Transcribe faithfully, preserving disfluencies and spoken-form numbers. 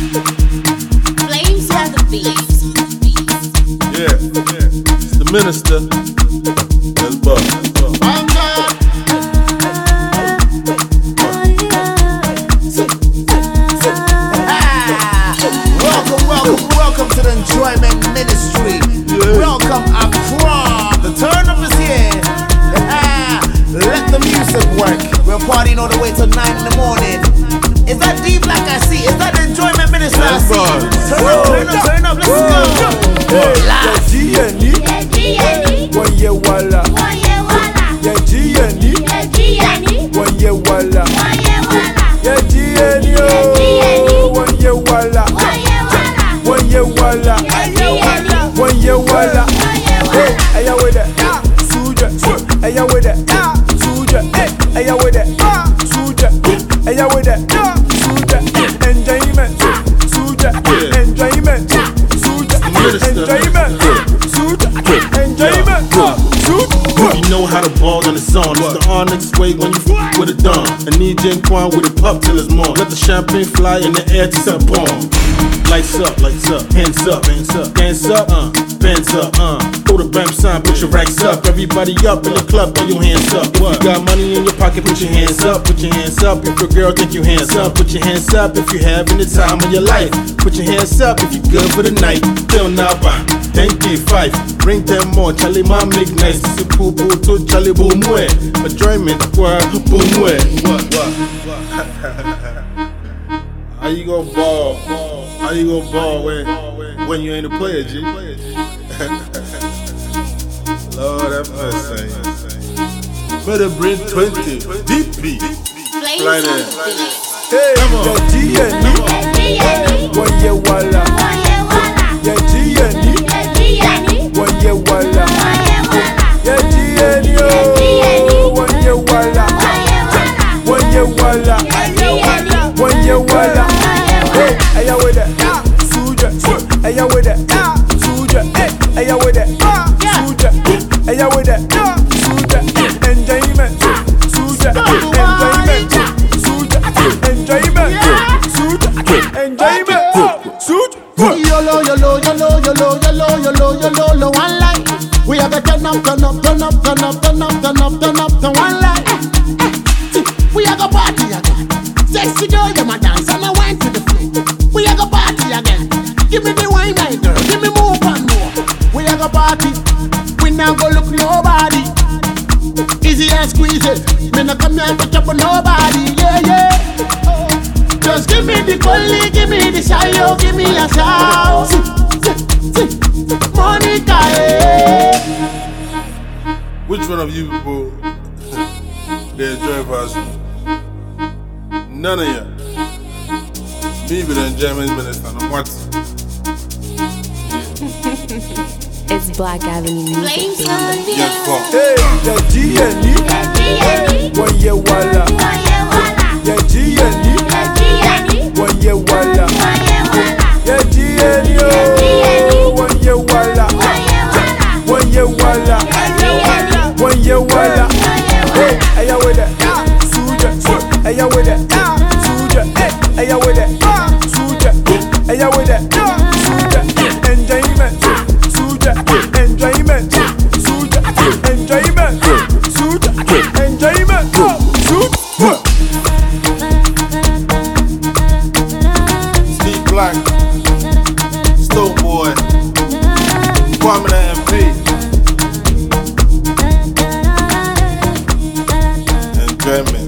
Flames on the beat. Yeah, yeah. It's the minister. Let's bug. Welcome, welcome, welcome to the Enjoyment Ministry. Yeah. Welcome, Accra. The turn up is here. Let the music work. We're partying all the way till nine in the morning. Is that deep like I see? Is that the Enjoyment Ministry I see? Turn up, turn up, turn up. Let's go. Live. Yeah, G N E. One year wala. Yeah, G N E. One year wala. Yeah, G N E. One year wala. One year wala. One year wala. Hey, aya with it. Suja. Aya with it. Suja. Aya with it. Suja. Aya with it. Suja. Enjoyment. Suja. Enjoyment. Suja. Enjoyment. Suja. Enjoyment. Suja. You know how to ball in the song. It's the Onyx way when you f with a dumb. And E J Quan with a pup till it's more. Let the champagne fly in the air to set bomb. Lights up, lights up, hands up, hands up, dance up, uh, bands up, uh. Throw the bam sign, put your racks up. Everybody up in the club, throw your hands up. What? You got money in your pocket, put your hands up, put your hands up. If your girl think you hands up, put your hands up. If you having the time of your life, put your hands up. If you good for the night, feel now bang, thank you five. Bring them more, Charlie my make nice. This is poo poo to Charlie boom way. Enjoyment, what boom way. What what? How you gonna ball? How you gonna ball when when you ain't a player, G? Lord have mercy. Better bring twenty D P. Flames Right on there. the beat. Hey, Come on. yeah, G N E. One year wala. Yeah, G N E. One year wala. Yeah, G N E. One year wala. One year wala. One year wala. Hey, aya with it. Suja. Aya with it. Suja. Aya with it. Suja. Aya with it. Suja. Enjoyment. Suja. Enjoyment. Suja. Enjoyment. Suja. Enjoyment. Suja. Yolo, yolo, yolo, yolo, yolo, yolo, yolo, yolo, one light. We have a turn up, turn up, turn up, turn up, turn up, turn up, turn up, turn one light. We have a party again. Sexy girl, you my dance and I wine to the floor. We have a party again. Give me the wine, my girl. Give me more and more. We have a party. We now go look nobody. Easy and squeeze it. Me no come here and touch up on nobody. Yeah, yeah. Oh. Just give me the bully, give me the shy, oh, give me a shout. Monica, eh. Which one of you people they enjoy us? None of you. Me with the enjoyment minister. No what? It's Black Avenue Music. Flames on the beat. Yes, come. Hey, yeah, G N E. One year wala. Yeah, G N E. One year wala. Yeah, G N E. One year wala. One year wala. One year wala. Hey, aya with it. Suja. Aya with it. Suja. Aya with it. Suja. Aya with it. Suja. Enjoyment. Suja. Enjoyment. Suja. Enjoyment. Suja. Enjoyment. Suja. Steve Black, Stone Boy, Kwame the M P, Enjoyment.